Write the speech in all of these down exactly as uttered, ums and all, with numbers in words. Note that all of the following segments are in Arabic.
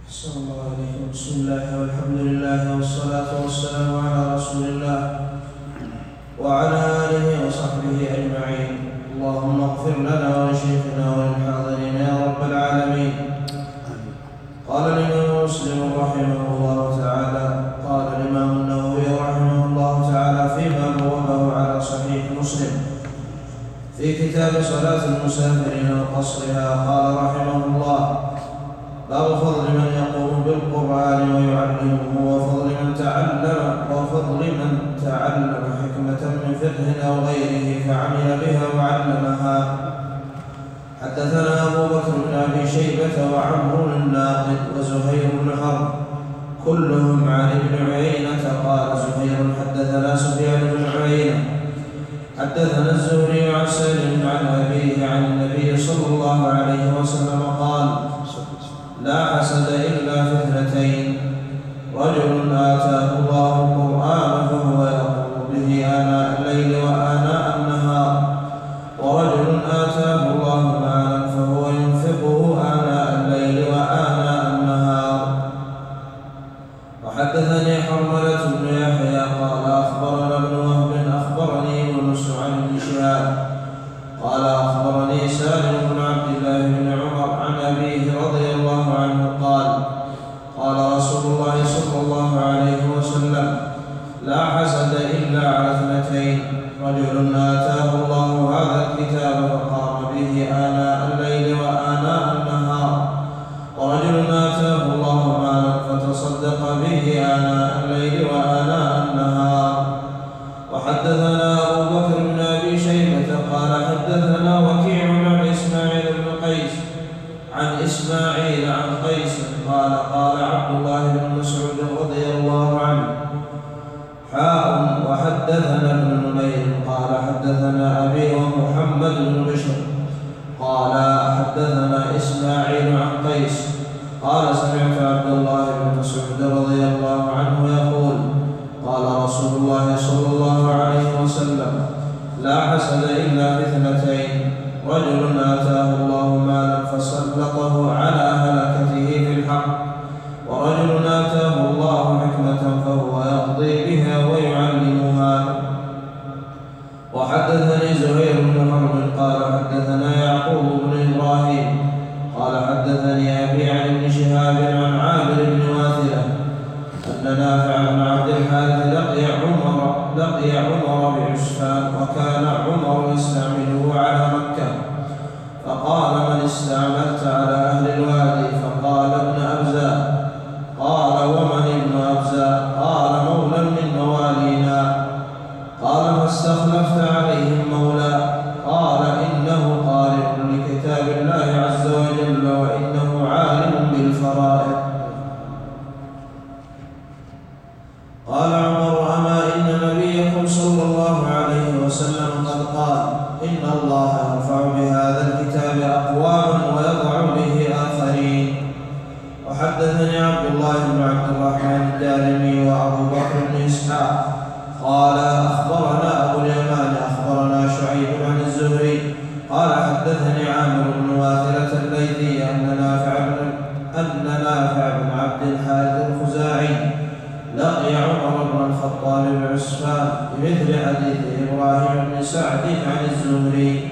صلى الله عليه وسلم. بسم الله والحمد لله والصلاة والسلام على رسول الله وعلى آله وصحبه أجمعين. اللهم اغفر لنا ولشيخنا وللحاضرين يا رب العالمين. قال الإمام مسلم رحمه الله تعالى قال الإمام النووي رحمه الله تعالى فيما بوابه على صحيح مسلم في كتاب صلاة المسافرين وقصرها قال رحمه الله: باب فضل من يقوم بالقرآن ويعلمه وفضل من تعلم وفضل من تعلم حكمة من فقه أو غيره فعمل بها وعلمها. حدثنا أبو بكر بن أبي شيبة وعمرو الناقد وزهير بن حرب كلهم عن ابن عيينة قال زهير حدثنا سفيان بن عيينة حدثنا الزهري عن سالم عن أبيه عن النبي صلى الله عليه وسلم قال: لا حسد إلا في اثنتين: رجل آتاه الله القرآن فهو يقوم به آناء الليل وآناء النهار، ورجل آتاه الله مالا فهو ينفقه آناء الليل وآناء النهار. وحدثني حرملة بن يحيى قال أخبرنا ابن وهب أخبرني يونس عن ابن شهاب قال أخبرني سالم بن عبد الله بن عمر عن أبيه رضي الله عنه قال: قال رسول الله صلى الله عليه وسلم: لا حسد إلا على اثنتين: رجل آتاه الله هذا الكتاب فقام به آناء الليل وآناء النهار، ورجل آتاه الله مالا فتصدق به آناء الليل وآناء النهار. وحدثنا أبو بكر بن أبي شيبة قال حدثنا وكيع عن إسماعيل بن قيس عن إسماعيل عن قيس قال قال عبد الله بن مسعود رضي الله عنه: حاء وحدثنا ابن نمير قال حدثنا أبي ومحمد بن بشر قال حدثنا إسماعيل عن قيس قال سمعت عبد الله بن مسعود رضي الله عنه يقول: قال رسول الله صلى الله عليه وسلم: لا حسد إلا باثنتين: رجل آتاه الله مالا فسلطه على هلكته في الحق، ورجل آتاه الله حكمة فهو يقضي بها ويعلمها. وحدثني زهير بن حرب قال حدثنا يعقوب بن إبراهيم قال حدثني أبي عن ابن شهاب عن عامر بن واثلة أن نافع بن عبد الحارث لقي عمر لقي عمر بعسفان وكان عمر يستعمله على مكة، فقال: من استعملت على أهل الوادي؟ فقال: ابن أبزاء. قال: ومن ابن أبزاء؟ قال: مولى من موالينا. قال: فاستخلفت عليهم مولى؟ قال: إنه قارئ لكتاب الله عز وجل وإنه عالم بالفرائض. قال عمر: أما إن نبيكم صلى الله عليه وسلم قد قال: إن الله يرفع بهذا الكتاب أقواما ويضع به آخرين. وحدثني عبد الله بن عبد الرحمن الدارمي وأبو بكر بن إسحاق قال أخبرنا أبو اليمان أخبرنا شعيب عن الزهري قال حدثني عامر بن واثلة الليثي أن نافع بن أن نافع بن عبد الحارث الخزاعي لقي عمر بن الخطاب بعسفان بمثل حديث إبراهيم بن سعد عن الزهري.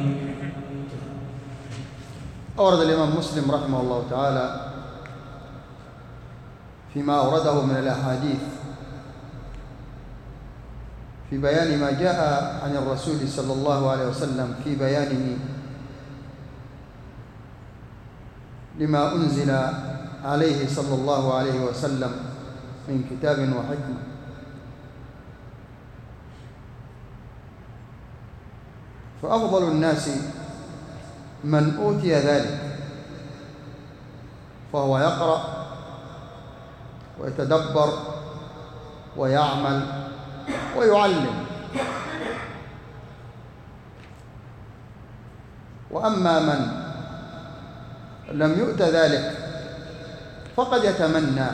أورد الإمام مسلم رحمه الله تعالى فيما أورده من الأحاديث في بيان ما جاء عن الرسول صلى الله عليه وسلم في بيانه لما أنزل عليه صلى الله عليه وسلم من كتاب وحكمة. فأفضل الناس من أوتي ذلك، فهو يقرأ ويتدبر ويعمل ويعلم. وأما من لم يؤت ذلك فقد يتمنى.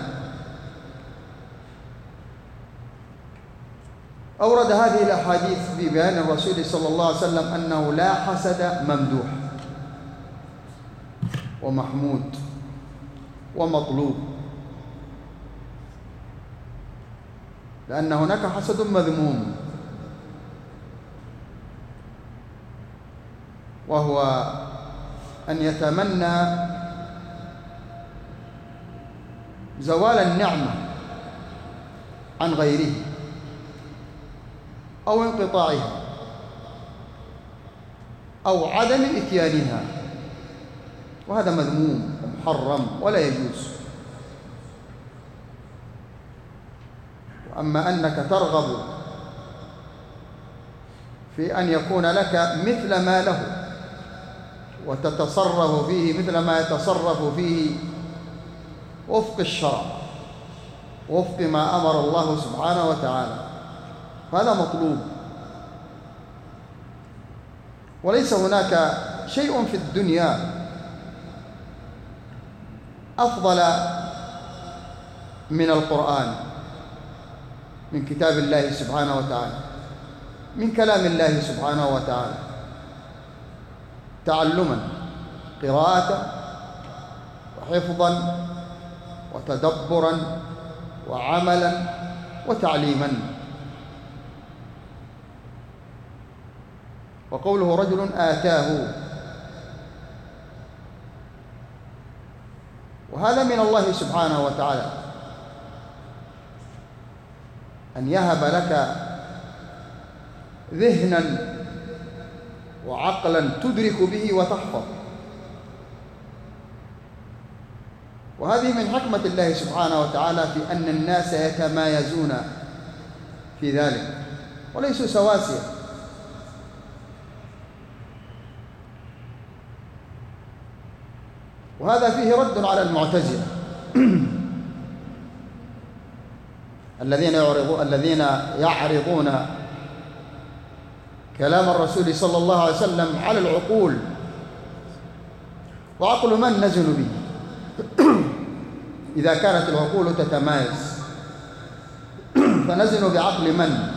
أورد هذه الأحاديث في بيان الرسول صلى الله عليه وسلم أنه لا حسد ممدوح ومحمود ومطلوب لأن هناك حسد مذموم، وهو أن يتمنى زوال النعمة عن غيره أو انقطاعها أو عدم إتيانها، وهذا مذموم ومحرم ولا يجوز. وأما أنك ترغب في أن يكون لك مثل ما له وتتصرف فيه مثل ما يتصرف فيه وفق الشرع وفق ما أمر الله سبحانه وتعالى، هذا مطلوب. وليس هناك شيء في الدنيا أفضل من القرآن، من كتاب الله سبحانه وتعالى، من كلام الله سبحانه وتعالى، تعلما، قراءة، وحفظا، وتدبرا، وعملا، وتعليما. وقوله رجل آتاه، وهذا من الله سبحانه وتعالى، أن يهب لك ذهنا وعقلا تدرك به وتحفظ. وهذه من حكمة الله سبحانه وتعالى في أن الناس يتمايزون في ذلك وليسوا سواسية. وهذا فيه رد على المعتزلة الذين يعرضون الذين يعرضون كلام الرسول صلى الله عليه وسلم على العقول، وعقل من نزل به إذا كانت العقول تتمايز، فنزل بعقل من؟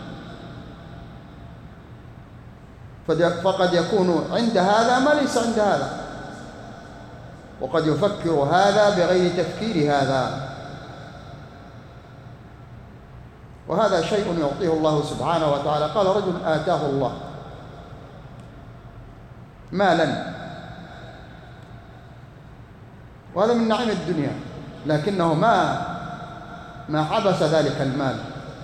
فقد يكون عند هذا ما ليس عند هذا، وقد يفكر هذا بغير تفكير هذا، وهذا شيء يعطيه الله سبحانه وتعالى. قال رجل آتاه الله مالا، وهذا من نعيم الدنيا، لكنه ما ما حبس ذلك المال،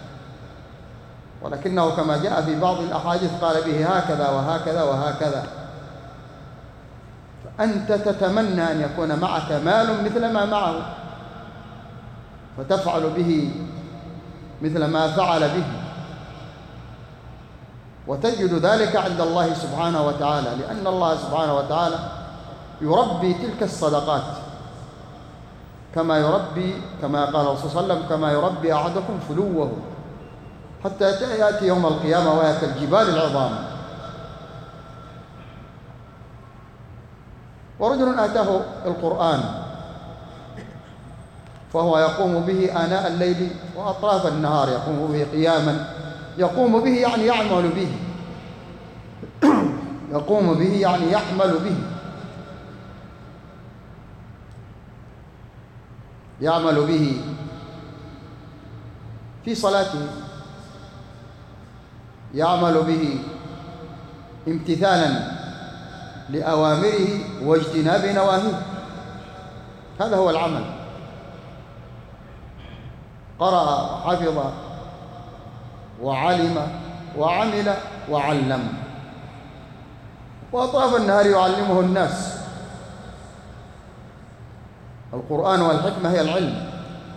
ولكنه كما جاء في بعض الأحاديث قال به هكذا وهكذا وهكذا. فأنت تتمنى أن يكون معك مال مثل ما معه، فتفعل به مثل ما فعل به، وتجد ذلك عند الله سبحانه وتعالى، لأن الله سبحانه وتعالى يربي تلك الصدقات كما يربي كما قال الرسول صلى الله عليه وسلم كما يربي أحدكم فلوه حتى يأتي يوم القيامة وهي كالجبال العظام. ورجل آتاه القرآن فهو يقوم به آناء الليل وأطراف النهار، يقوم به قياما، يقوم به يعني يعمل به يقوم به يعني يعمل به يعمل به في صلاته، يعمل به امتثالا لأوامره واجتناب نواهيه، هذا هو العمل. قرأ وحفظ وعلم وعمل وعلم، وأطراف النهار يعلمه الناس. القرآن والحكمة هي العلم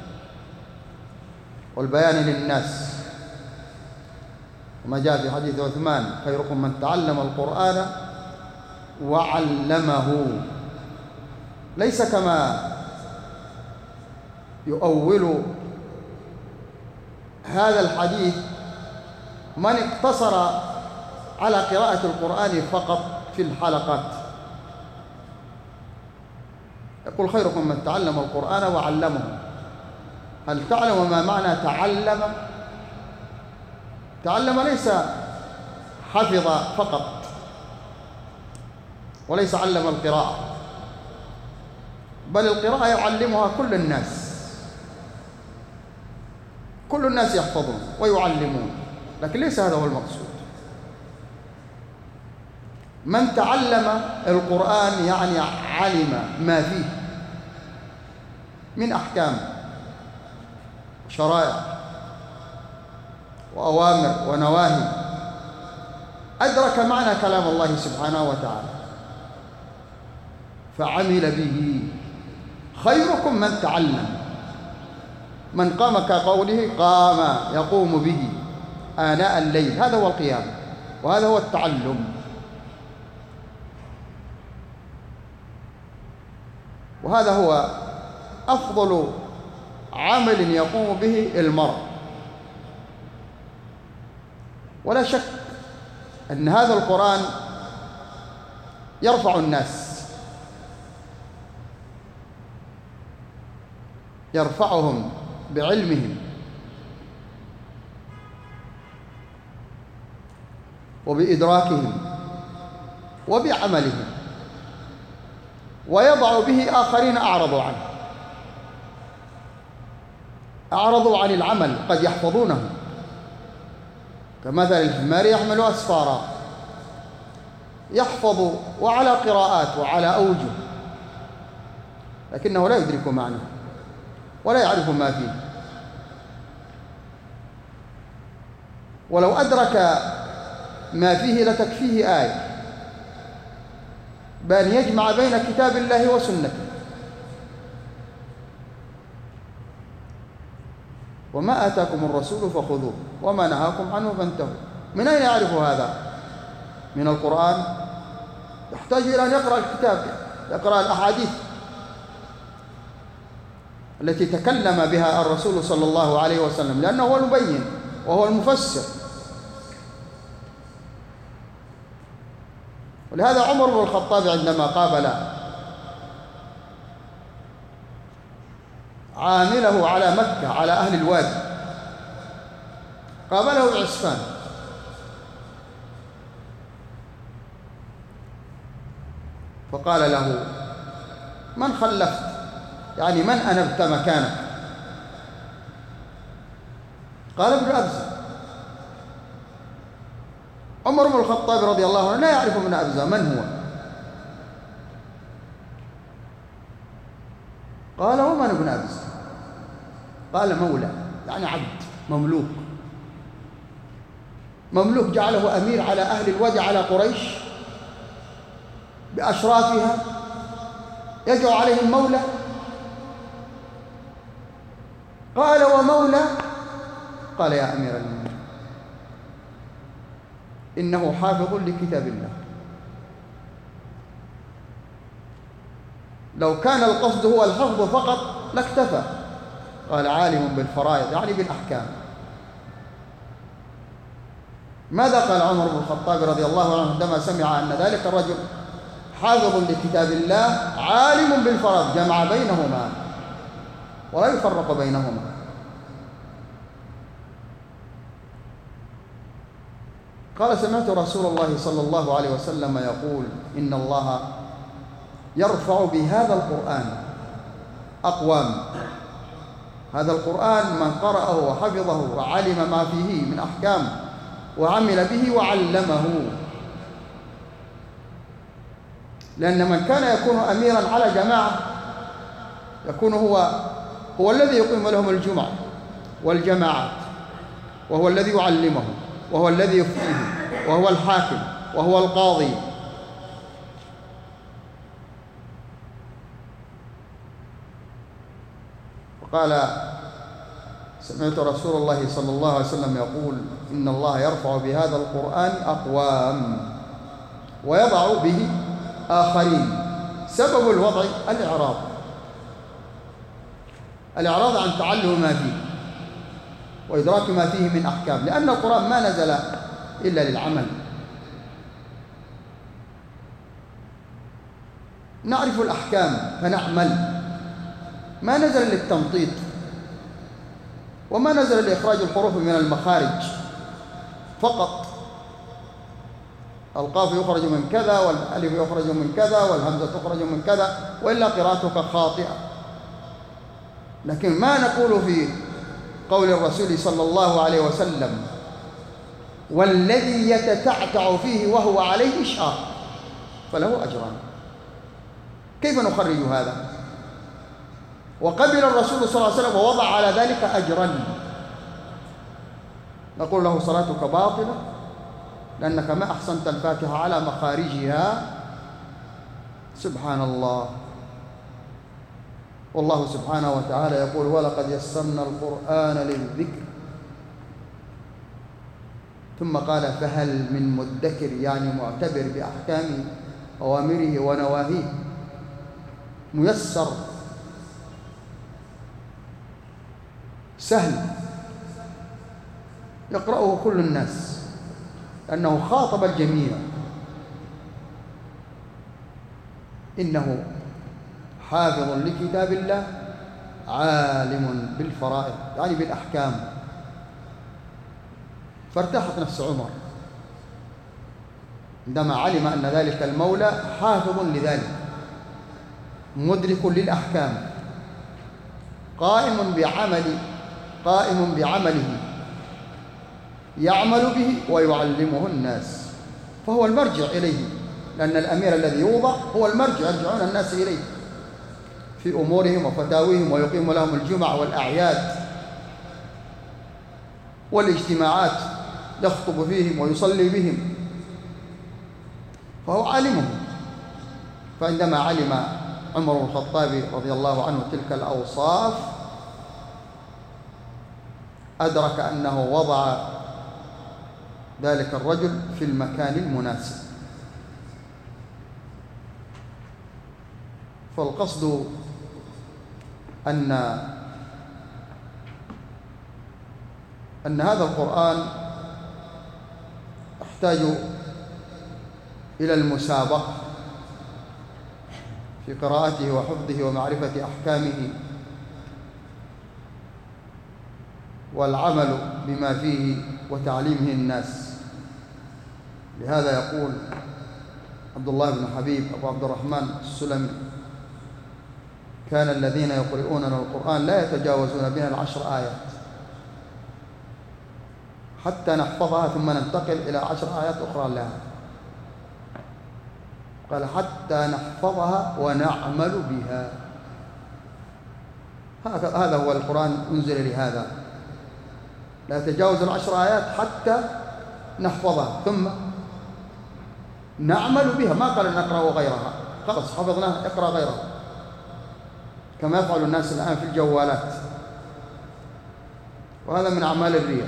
والبيان للناس، وما جاء في حديث عثمان خيركم من تعلم القرآن وعلمه، ليس كما يؤول هذا الحديث من اقتصر على قراءة القرآن فقط في الحلقات. يقول خيركم من تعلم القرآن وعلمه. هل تعلم ما معنى تعلم؟ تعلم ليس حفظ فقط، وليس علم القراءة، بل القراءة يعلمها كل الناس، كل الناس يحفظون ويعلمون، لكن ليس هذا هو المقصود. من تعلم القرآن يعني علم ما فيه من أحكام شرائع وأوامر ونواهي، أدرك معنى كلام الله سبحانه وتعالى فعمل به. خيركم من تعلم، من قام كقوله قام يقوم به آناء الليل، هذا هو القيام وهذا هو التعلم. وهذا هو أفضل عمل يقوم به المرء. ولا شك أن هذا القرآن يرفع الناس، يرفعهم بعلمهم وبإدراكهم وبعملهم، ويضع به آخرين أعرضوا عنه، أعرضوا عن العمل، قد يحفظونه كمثل الحمار يحمل أسفارا، يحفظ وعلى قراءات وعلى أوجه، لكنه لا يدرك معناه ولا يعرف ما فيه. ولو أدرك ما فيه لتكفيه آية، بأن يجمع بين كتاب الله وسنته. وما آتاكم الرسول فخذوه وما نهاكم عنه فانتهوا. من أين يعرف هذا؟ من القرآن؟ يحتاج إلى أن يقرأ الكتاب، يقرأ الأحاديث التي تكلم بها الرسول صلى الله عليه وسلم، لأنه هو المبين وهو المفسر. ولهذا عمر بن الخطاب عندما قابل عامله على مكة على أهل الوادي، قابله بعسفان، فقال له: من خلفت؟ يعني من أنبت مكانك؟ قال: ابن أبزة. عمر بن الخطاب رضي الله عنه لا يعرف ابن أبزة من هو. قال: ومن ابن أبزة؟ قال: مولى، يعني عبد مملوك، مملوك جعله أمير على أهل الوادي، على قريش بأشرافها، يجعل عليهم مولى. قال: ومولى؟ قال: يا أمير المؤمنين، إنه حافظ لكتاب الله. لو كان القصد هو الحفظ فقط لاكتفى. قال: عالم بالفرائض، يعني بالأحكام. ماذا قال عمر بن الخطاب رضي الله عنه عندما سمع أن ذلك الرجل حافظ لكتاب الله عالم بالفرائض؟ جمع بينهما ولا يفرق بينهما. قال: سمعت رسول الله صلى الله عليه وسلم يقول: إن الله يرفع بهذا القرآن أقوام. هذا القرآن من قرأه وحفظه وعلم ما فيه من أحكام وعمل به وعلمه. لأن من كان يكون أميراً على جماعة يكون هو هو الذي يقيم لهم الجمعة والجماعات، وهو الذي يعلمهم، وهو الذي يفتيهم، وهو الحاكم، وهو القاضي. وقال: سمعت رسول الله صلى الله عليه وسلم يقول: إن الله يرفع بهذا القرآن أقوام ويضع به آخرين. سبب الوضع الإعراض، الإعراض عن تعلم ما فيه وإدراك ما فيه من أحكام، لأن القرآن ما نزل إلا للعمل. نعرف الأحكام فنعمل، ما نزل للتمطيط، وما نزل لإخراج الحروف من المخارج فقط. القاف يخرج من كذا، والألف يخرج من كذا، والهمزة تخرج من كذا، وإلا قراءتك خاطئة. لكن ما نقول في قول الرسول صلى الله عليه وسلم: والذي يتتعتع فيه وهو عليه شاق فله أجران. كيف نخرج هذا؟ وقبل الرسول صلى الله عليه وسلم ووضع على ذلك أجرا، نقول له: صلاتك باطلة لأنك ما أحسنت الفاتحة على مخارجها. سبحان الله. والله سبحانه وتعالى يقول: ولقد يسرنا القرآن للذكر. ثم قال: فهل من مدكر، يعني معتبر بأحكام أوامره ونواهيه، ميسر سهل يقرأه كل الناس، لأنه خاطب الجميع. إنه حافظ لكتاب الله عالم بالفرائض، يعني بالأحكام. فارتاحت نفس عمر عندما علم أن ذلك المولى حافظ لذلك، مدرك للأحكام، قائم بعمل قائم بعمله يعمل به ويعلمه الناس، فهو المرجع إليه، لأن الأمير الذي يوضع هو المرجع، يرجعون الناس إليه في أمورهم وفتاويهم، ويقيم لهم الجمع والأعياد والاجتماعات، يخطب فيهم ويصلي بهم، فهو عالمهم. فعندما علم عمر بن الخطاب رضي الله عنه تلك الأوصاف، أدرك أنه وضع ذلك الرجل في المكان المناسب. فالقصد أن أن هذا القرآن يحتاج إلى المسابقة في قراءته وحفظه ومعرفة أحكامه والعمل بما فيه وتعليمه الناس. لهذا يقول عبد الله بن حبيب أبو عبد الرحمن السلمي: كان الذين يقرؤوننا القرآن لا يتجاوزون بنا العشر آيات حتى نحفظها ثم ننتقل إلى عشر آيات أخرى لها. قال: حتى نحفظها ونعمل بها. هذا هو القرآن أنزل لهذا، لا يتجاوز العشر آيات حتى نحفظها ثم نعمل بها. ما قال نقرأ غيرها، خلاص حفظناها اقرأ غيرها، كما يفعل الناس الآن في الجوالات، وهذا من أعمال الرياء.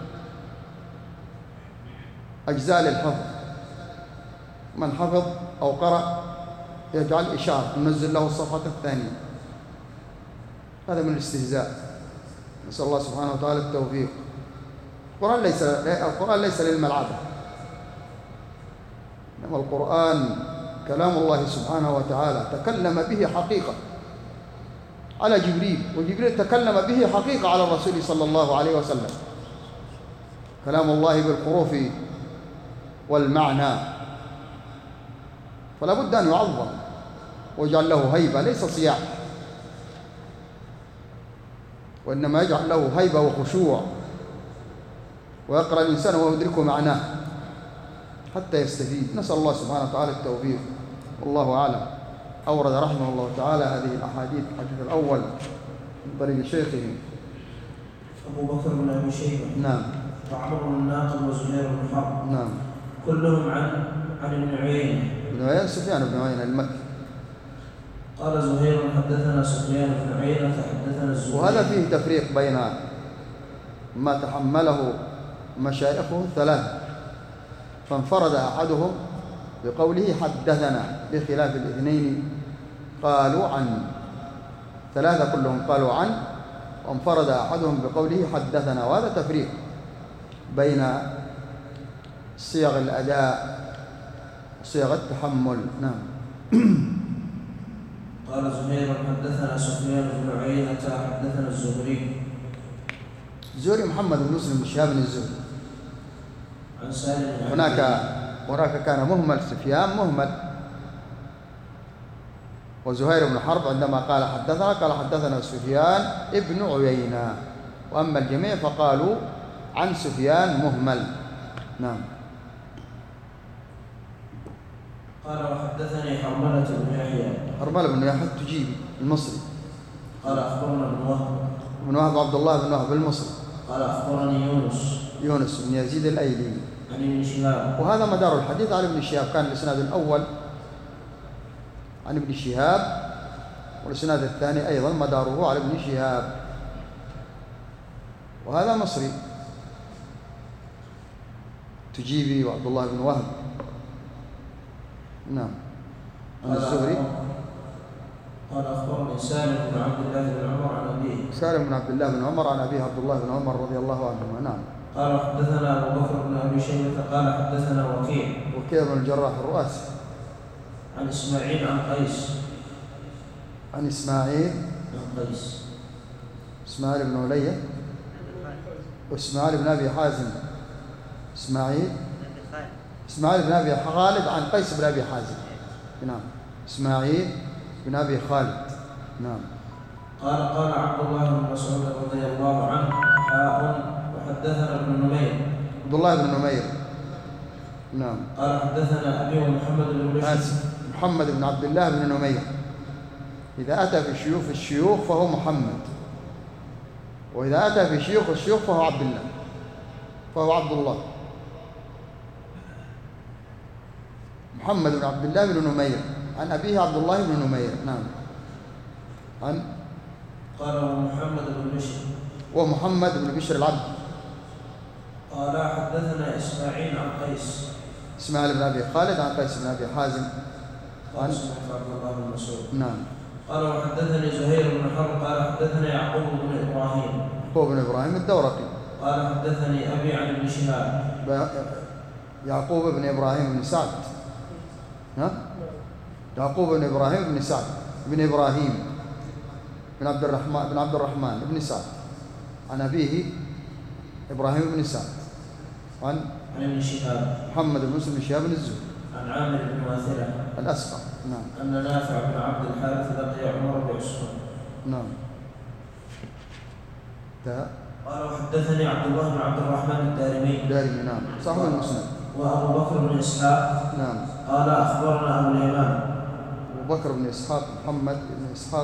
أجزاء للحفظ، من حفظ أو قرأ يجعل إشارة ننزل له الصفحة الثانية، هذا من الاستهزاء. نسأل الله سبحانه وتعالى التوفيق. القرآن ليس القرآن ليس للملعبة، إنما القرآن كلام الله سبحانه وتعالى، تكلم به حقيقة على جبريل، وجبريل تكلم به حقيقة على الرسول صلى الله عليه وسلم. كلام الله بالحروف والمعنى، فلا بد أن يعظم ويجعل له هيبة، ليس صياح، وإنما يجعل له هيبة وخشوع، ويقرأ الإنسان وهو يدرك معناه حتى يستفيد. نسأل الله سبحانه وتعالى التوفيق، والله أعلم. أورد رحمه الله تعالى هذه الأحاديث. الحديث الأول من طريق شيخه أبو بكر بن أبي شيبة، نعم، وعمر بن الناقد وزهير بن حرب، نعم، كلهم عن عن ابن عيينة. ابن عيينة سفيان بن عيينة المكي. قال زهير: حدثنا سفيان بن عيينة حدثنا الزهري. وهذا فيه تفريق بين ما تحمله مشايخه الثلاثة، فانفرد أحدهم بقوله حدثنا، بخلاف الاثنين قالوا عن. ثلاثة كلهم قالوا عن، وانفرد أحدهم بقوله حدثنا، وهذا تفريق بين صيغ الأداء وصيغ التحمل. نعم. قال زهير: حدثنا سفيان بن عيينة حدثنا الزهري. الزهري محمد بن مسلم بن شهاب الزهري. عن سالم. هناك هناك كان مهمل، سفيان مهمل. وزهير بن حرب عندما قال حدثنا قال حدثنا سفيان ابن عيينة، وأما الجميع فقالوا عن سفيان مهمل. نعم. قال وحدثني حرملة بن يحيى. حرملة بن يحيى التجيبي المصري. قال أخبرنا ابن وهب. بن وهب عبد الله بن وهب المصري. قال أخبرني يونس. يونس بن يزيد الأيلي. عن ابن شهاب. وهذا مدار الحديث على ابن شهاب. كان الإسناد الأول عن ابن شهاب، والإسناد الثاني أيضا مداره على ابن شهاب، وهذا مصري تجيبي وعبد الله بن وهب. نعم. عن الزهري. قال أخبرني سالم بن عبد الله بن عمر عن أبيه. سالم بن عبد الله بن عمر عن أبيه عبد الله بن عمر رضي الله عنهما. نعم. قال حدثنا أبو بكر بن أبي شيبة قال حدثنا وكيع. وكيع بن الجراح الرؤاسي. عن إسماعيل عن قيس. عن إسماعيل عن قيس. إسماعيل بن علية وإسماعيل بن أبي حازم. إسماعيل إسماعيل بن أبي خالد عن قيس بن أبي حازم. نعم. إسماعيل بن أبي خالد. نعم. قال قال عبد الله بن مسعود رضي الله عنه حاء وحدثنا ابن نمير. عبد الله بن نمير. نعم. قال حدثنا أبي ومحمد بن بشر. محمد بن عبد الله بن نمير. إذا أتى في شيوخ الشيوخ فهو محمد، وإذا أتى في شيوخ الشيوخ فهو عبد الله، فهو عبد الله. محمد بن عبد الله بن نمير عن أبيه عبد الله بن نمير. نعم. عن قال ومحمد بن بشر. ومحمد بن بشر العبد. قال حدثنا إسماعيل عن قيس. إسماعيل بن أبي خالد عن قيس بن أبي حازم. قال سمعت عبد الله بن مسعود. نعم. قال وحدثني زهير بن حرب قال حدثنا يعقوب بن إبراهيم. هو بن إبراهيم الدورقي. قال حدثني أبي عن ابن شهاب. يعقوب بن إبراهيم بن سعد. ها؟ يعقوب بن إبراهيم بن سعد بن إبراهيم بن عبد الرحمن بن عبد الرحمن بن سعد عن أبيه إبراهيم بن سعد عن عن ابن شهاب محمد بن مسلم بن شهاب بن الزهري عن عامر بن واثلة الأسقر. نعم. أن نافع بن عبد الحارث لقي عمر بعصفور. نعم. قال وحدثني عبد الله بن عبد الرحمن الدارمي. دارمي. نعم. صاحب المسند. وأبو بكر بن إسحاق. نعم. قال أخبرنا أبو اليمان. أبو بكر بن إسحاق محمد بن إسحاق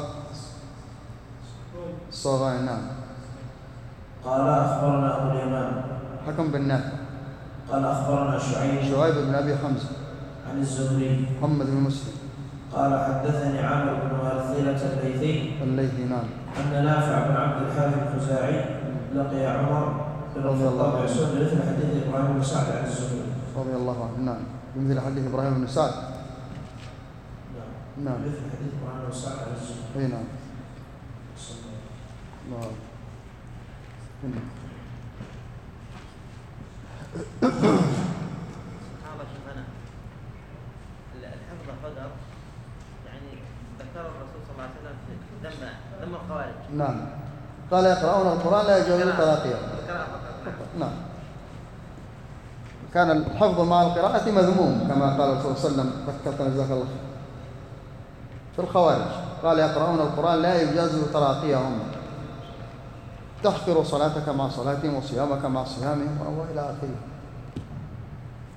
الصغير. نعم. قال أخبرنا أبو اليمان. حكم بن نافع. قال أخبرنا شعيب. شعيب بن أبي حمزة. عن الزهري. محمد بن مسلم. قال حدثني عامر بن واثلة الليثي. الليثي. نعم. أن نافع بن عبد الحارث الخزاعي لقي عمر بن الخطاب بعصفور بمثل حديث إبراهيم بن سعد عن الزهري رضي الله عنه. نعم. بمثل حديث إبراهيم بن سعد. نعم. نعم. مثل حديث إبراهيم بن سعد عن الزهري. أي نعم. الله. هذا شيخنا الحفظ قدر يعني ذكر الرسول صلى الله عليه وسلم في ذم ذم الخوارج. نعم. قال يقرؤون القرآن لا يجوزون تراقيا. نعم. كان الحفظ مع القراءة مذموم كما قال الرسول صلى الله عليه وسلم. ذكرتنا جزاك الله خير. في الخوارج قال يقرؤون القرآن لا يجوز تراقيهم، تحقر صلاتك مع صلاتهم وصيامك مع صيامهم وإلى آخره.